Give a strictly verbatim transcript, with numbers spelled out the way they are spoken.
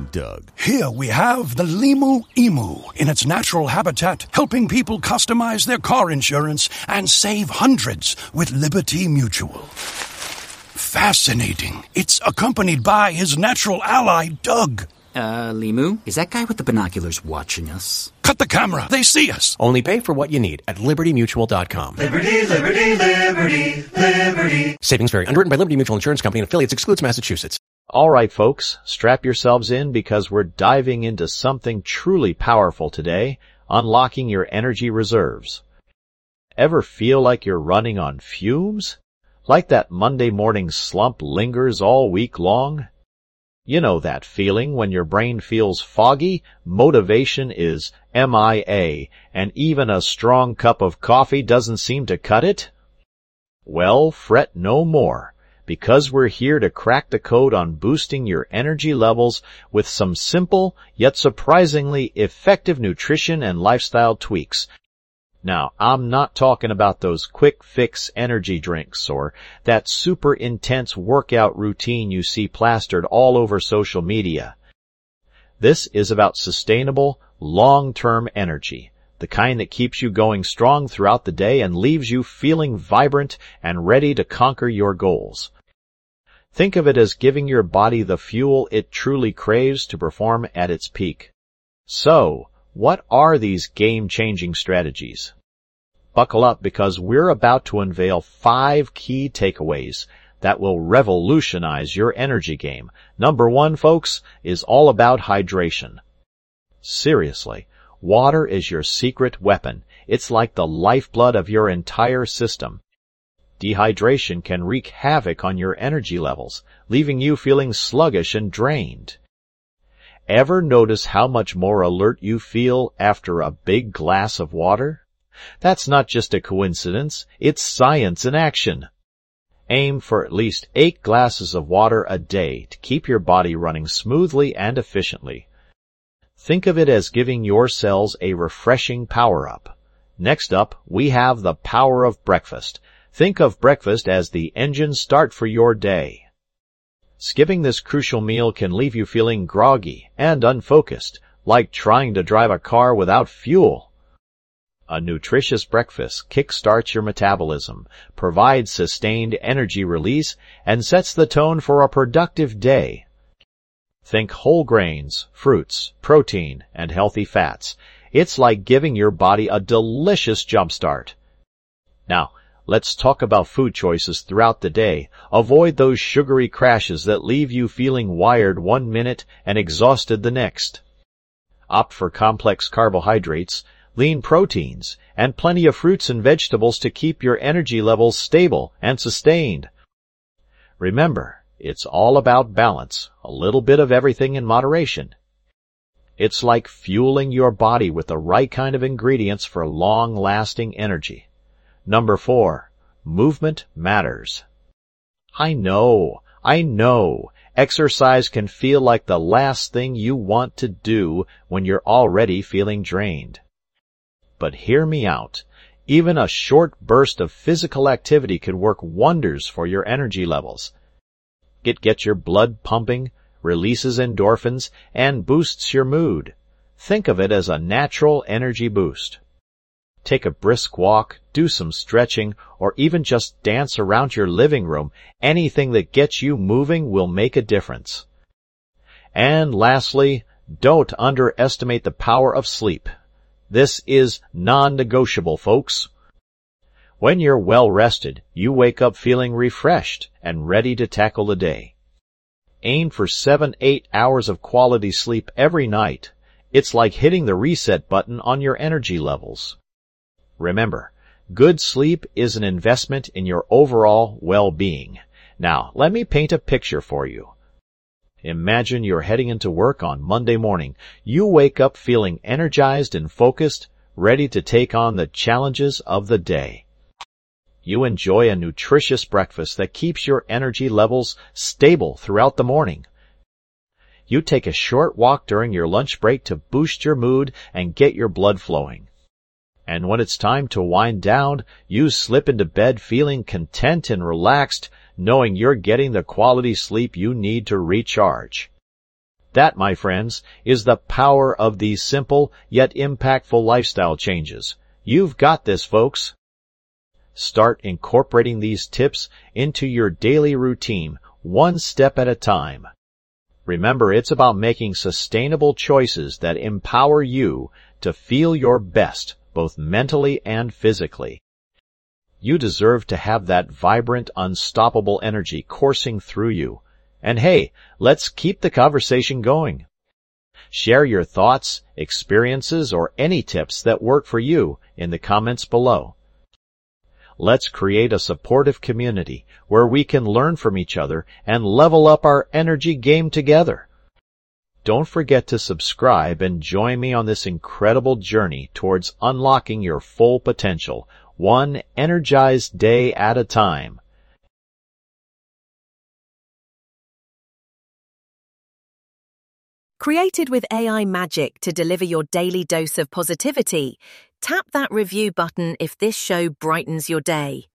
Doug. Here we have the Limu Emu in its natural habitat, helping people customize their car insurance and save hundreds with Liberty Mutual. Fascinating. It's accompanied by his natural ally, Doug. Uh, Limu, is that guy with the binoculars watching us? Cut the camera. They see us. Only pay for what you need at liberty mutual dot com. Liberty, liberty, liberty, liberty. Savings vary. Underwritten by Liberty Mutual Insurance Company and affiliates. Excludes Massachusetts. All right, folks, strap yourselves in because we're diving into something truly powerful today, unlocking your energy reserves. Ever feel like you're running on fumes? Like that Monday morning slump lingers all week long? You know that feeling when your brain feels foggy, motivation is M I A, and even a strong cup of coffee doesn't seem to cut it? Well, fret no more, because we're here to crack the code on boosting your energy levels with some simple yet surprisingly effective nutrition and lifestyle tweaks. Now, I'm not talking about those quick fix energy drinks or that super intense workout routine you see plastered all over social media. This is about sustainable, long-term energy, the kind that keeps you going strong throughout the day and leaves you feeling vibrant and ready to conquer your goals. Think of it as giving your body the fuel it truly craves to perform at its peak. So, what are these game-changing strategies? Buckle up because we're about to unveil five key takeaways that will revolutionize your energy game. Number one, folks, is all about hydration. Seriously, water is your secret weapon. It's like the lifeblood of your entire system. Dehydration can wreak havoc on your energy levels, leaving you feeling sluggish and drained. Ever notice how much more alert you feel after a big glass of water? That's not just a coincidence, it's science in action. Aim for at least eight glasses of water a day to keep your body running smoothly and efficiently. Think of it as giving your cells a refreshing power-up. Next up, we have the power of breakfast. Think of breakfast as the engine start for your day. Skipping this crucial meal can leave you feeling groggy and unfocused, like trying to drive a car without fuel. A nutritious breakfast kickstarts your metabolism, provides sustained energy release, and sets the tone for a productive day. Think whole grains, fruits, protein, and healthy fats. It's like giving your body a delicious jumpstart. Now, let's talk about food choices throughout the day. Avoid those sugary crashes that leave you feeling wired one minute and exhausted the next. Opt for complex carbohydrates, lean proteins, and plenty of fruits and vegetables to keep your energy levels stable and sustained. Remember, it's all about balance, a little bit of everything in moderation. It's like fueling your body with the right kind of ingredients for long-lasting energy. Number four, movement matters. I know, I know, exercise can feel like the last thing you want to do when you're already feeling drained. But hear me out. Even a short burst of physical activity can work wonders for your energy levels. It gets your blood pumping, releases endorphins, and boosts your mood. Think of it as a natural energy boost. Take a brisk walk, do some stretching, or even just dance around your living room. Anything that gets you moving will make a difference. And lastly, don't underestimate the power of sleep. This is non-negotiable, folks. When you're well rested, you wake up feeling refreshed and ready to tackle the day. Aim for seven, eight hours of quality sleep every night. It's like hitting the reset button on your energy levels. Remember, good sleep is an investment in your overall well-being. Now, let me paint a picture for you. Imagine you're heading into work on Monday morning. You wake up feeling energized and focused, ready to take on the challenges of the day. You enjoy a nutritious breakfast that keeps your energy levels stable throughout the morning. You take a short walk during your lunch break to boost your mood and get your blood flowing. And when it's time to wind down, you slip into bed feeling content and relaxed, knowing you're getting the quality sleep you need to recharge. That, my friends, is the power of these simple yet impactful lifestyle changes. You've got this, folks. Start incorporating these tips into your daily routine, one step at a time. Remember, it's about making sustainable choices that empower you to feel your best, both mentally and physically. You deserve to have that vibrant, unstoppable energy coursing through you. And hey, let's keep the conversation going. Share your thoughts, experiences, or any tips that work for you in the comments below. Let's create a supportive community where we can learn from each other and level up our energy game together. Don't forget to subscribe and join me on this incredible journey towards unlocking your full potential, one energized day at a time. Created with A I magic to deliver your daily dose of positivity, tap that review button if this show brightens your day.